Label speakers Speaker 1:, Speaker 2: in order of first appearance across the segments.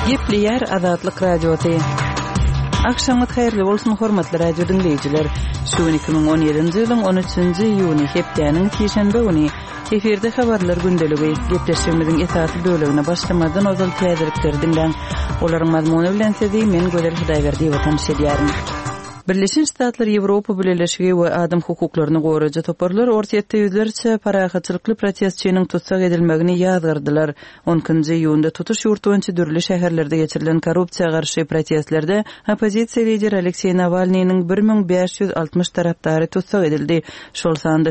Speaker 1: Gepleyer Azatlyk Radiosu. Akşamyt hayrly bolsun hormatly radio dinleyijiler. Şu 2017-nji ýylyň 13-nji iýuny hepdeniň şeýşembe güni eferde habarlar gündeligi gepleşigimiziň esasy bölegine başlamadan ozal täzelikleri dinleň. Olaryň mazmuny bilen sizi men Göler Hudaýberdi watan şedýärim. Birleşen Ştatlar Ýewropa Birleşigi we adam hukuklaryny goraja toparlar ortaýetde ýüzlerçe paragatçylykly protestçiniň tutsak edilmegini ýazgyrdylar. 10-njy iýunda tutuş ýurtynça dürli şäherlerde geçirilen korrupsiýa garşy protestlerde opozisiýa lideri Aleksey Navalnyň 1560 tarapdary tutsak edildi. Şol sanda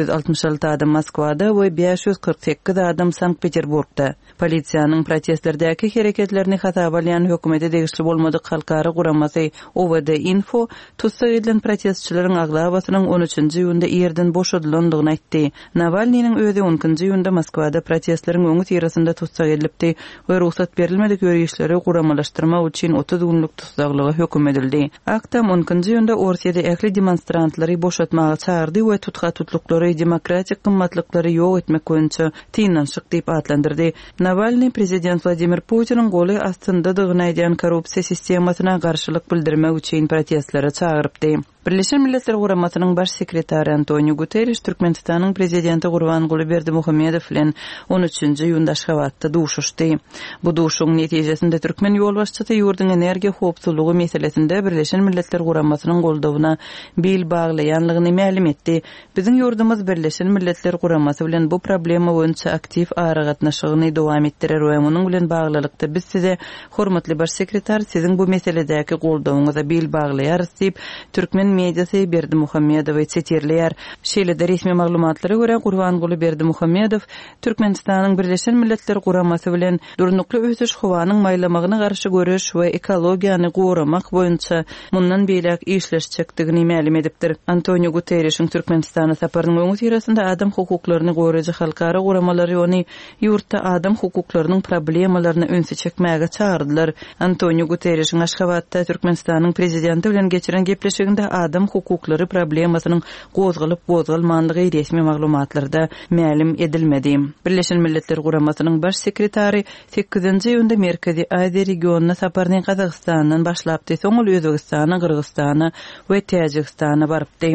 Speaker 1: 866 adam Moskwada we 548 adam Sankt-Peterburgda. Polisiýanyň protestlerdäki hereketlerini hatabalyan hökümete degişli bolmadyk halkara guramasy OVD Info tutsak edilen protestçilerin aglabasynyň 13-nji iýunda ýerden boşadylandygyny aýtdy. Navalnyň özi 10-njy iýunda Moskwada protestleriň öňü tirasynda tutsak edilipdi we ruhsat berilmedik ýörüşleri guramalaşdyrmak üçin 30 günlük tutsaklyga höküm edildi. Aktam 10-njy iýunda Orsiýada ähli demonstrantlary boşatmaga çağırdy we tutga tutluklary demokratik gymmatlyklary ýok etmek boýunça tynanşyk diýip adlandyrdy. Navalny prezident Vladimir Putiniň goly astynda dygyny aýdan korrupsiýa sistemasyna garşylyk bildirmek üçin protestlere çağırıpdy. Birleşen Milletler Guramasynyň baş sekretary Antonio Guterres Türkmenistanyň prezidenti Gurbanguly Berdimuhammedow bilen 13-nji iýunda Aşgabatda duşuşdy. Bu duşuň netijesinde türkmen ýolbaşçysy ýurdun energiýa howpsuzlygy meselesinde Birleşen Milletler Guramasynyň goldawyna bil baglaýanlygyny ma'lum etdi. Biziň ýurdumyz Birleşen Milletler Guramasy bilen bu problema boýunça aktiv aragatnaşygyny dowam etdirer we munyň bilen baglylykda biz size hormatly baş sekretar siziň bu meseledäki goldawyňyza bil baglaýarys diýip türkmen mediasy Berdimuhammedow çetirleýär. Şeýle resmi maglumatlara görä Gurbanguly Berdimuhammedow Türkmenistanyň Birleşen Milletler Guramasy bilen durnukly ösüş howanyň maýlamagyna garşy görüş we ekologiýany goramak boýunça mundan beýlek işleşjekdigini ma'lum edipdir. Antonio Guterresiň Türkmenistana saparynyň öňü tirasynda adam hukuklaryny goraja halkara goramalary ony ýurtda adam hukuklarynyň problemalaryny öňe çekmäge çağırdylar. Antonio Guterresiň Aşgabatda Türkmenistanyň prezidenti bilen geçiren gepleşiginde adam hukuklary problemasynyň gozgalyp-gozgalmanlygy resmi maglumatlarda ma'lum edilmedi. Birleşen Milletler Guramasynyň baş sekretary 8-nji iýunda Merkezi Aziýa regionuna saparyny Kazakstandan başlapdy. Soňul Özbegistana, Kyrgyzstana we Täjikistana barypdy.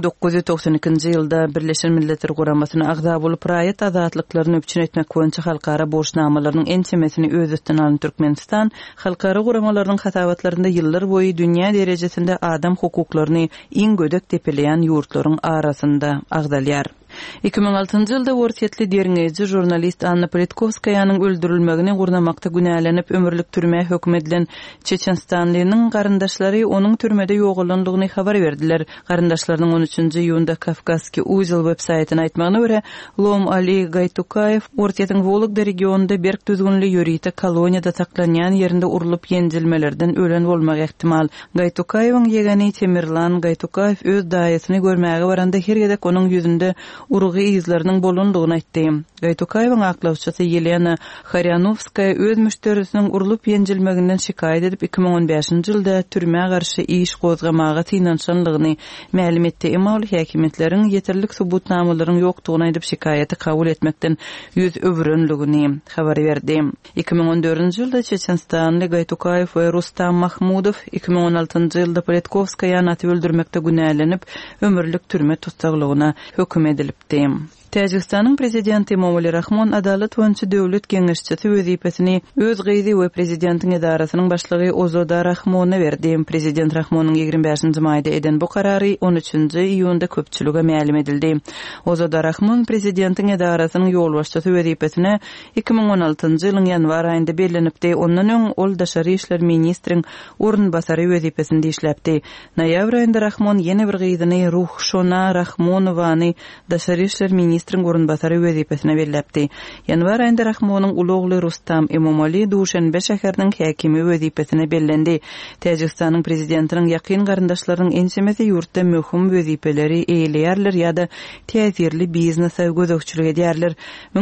Speaker 1: 1992-nji ýylda Birleşen Milletler Guramasyna agza bolup raýat azatlyklaryny öpçün etmek boýunça halkara borçnamalarynyň ençemesini öz üstüne alan Türkmenistan halkara guramalarynyň hatabatlarynda ýyllar boýy dünýä derejesinde adam hukuklaryny iň gödek tepeleýän ýurtlaryň arasynda agdalýar. 2006-njy ýylda ortaýetli derňeji jurnalist Anna Politkovskaýanyň öldürilmegini gurnamakda günälenip ömürlük türme hökm edilen Çeçenstanlynyň garyndaşlary onuň türmede ýogulandygyny habar berdiler. Garyndaşlarynyň 13-nji iýunda Kafkaski Uzel websaýtyna aýtmagyna görä, Lom Ali Gaytukayew ortaýetin Vologda regionunda berk düzgünli ýörite koloniýada saklanýan ýerinde urulup ýenjilmelerden ölen bolmak ähtimal. Gaytukayewiň ýegeni Temirlan Gaytukayew öz daýasyny görmäge baranda her gedek onuň ýüzünde urgy izleriniň bolundygyny aýtdy. Gaytukayewiň aklawçysy Yelena Kharyanovskaya öz müşterisiniň urulup ýenjilmeginden şikaýet edip 2015-nji ýylda türme garşy iş gozgamaga tynanşanlygyny ma'lum etdi. Emma häkimetleriň ýeterlik subutnamalaryň ýokdugyny aýdyp şikaýaty kabul etmekden ýüz öwrenligini habar berdi. 2014-nji ýylda Çeçenstanly Gaytukayew we Rustam Mahmudow 2016-njy ýylda Politkovskaýany atyp öldürmekde günälenip ömürlük türme tutsaklygyna höküm edilipdi. Täjikistanyň prezidenti Emomali Rahmon adalet boýunça döwlet geňeşçisi wezipesini öz gyzy we prezidentiň edarasynyň başlygy Ozoda Rahmona berdi. Prezident Rahmonyň 25-nji maýda eden bu karary 13-nji iýunda köpçülüge ma'lum edildi. Ozoda Rahmon prezidentiň edarasynyň ýolbaşçysy wezipesine 2016-njy ýylyň ýanwar aýynda bellenipdi. Ondan öň ol daşary işler ministriň ornbasary wezipesinde işläpdi. Noýabr aýynda Rahmon ýene bir gyzyny Ruhshona Rahmonowany daşary işler ministriň ornbasary wezipesine belläpdi. Ýanwar aýynda Rahmonyň ulugly Rustam Emomali Duşanbe şäheriniň häkimi wezipesine bellendi. Täjikistanyň prezidentiniň ýakyn garyndaşlarynyň ençemesi ýurtda möhüm wezipeleri eýleýärler ýa-da täsirli biznes gözükçülük edýärler.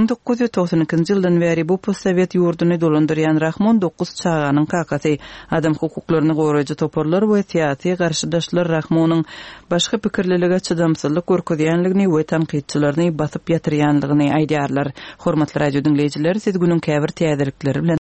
Speaker 1: 1992-nji ýyldan beri bu postsovet ýurduny dolandyrýan Rahmon 9 çağanyň kakasy. Adam hukuklaryny goraja toparlar we syýasy garşydaşlar Rahmonyň başga pikirliligi çydamsızlyk görkezýänligini we tanqidçilerini basyp ýatyrýanlygyny aýdýarlar. Hormatly radio dinleýijiler, siz günüň käbir täzelikleri bilen